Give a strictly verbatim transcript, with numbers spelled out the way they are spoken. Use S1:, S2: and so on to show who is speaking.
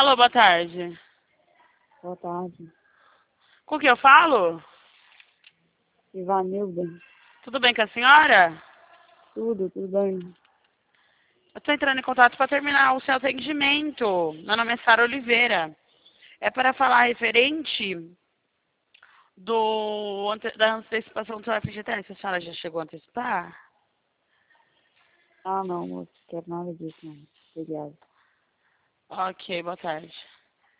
S1: Alô, boa tarde.
S2: Boa tarde.
S1: Com quem eu falo?
S2: Ivanilda.
S1: Tudo bem com a senhora?
S2: Tudo, tudo bem.
S1: Eu estou entrando em contato para terminar o seu atendimento. Meu nome é Sara Oliveira. É para falar referente do, ante- da antecipação do seu F G T S. A senhora já chegou a antecipar?
S2: Ah, não, moço, quero nada disso, não. Obrigada.
S1: Ok, boa tarde.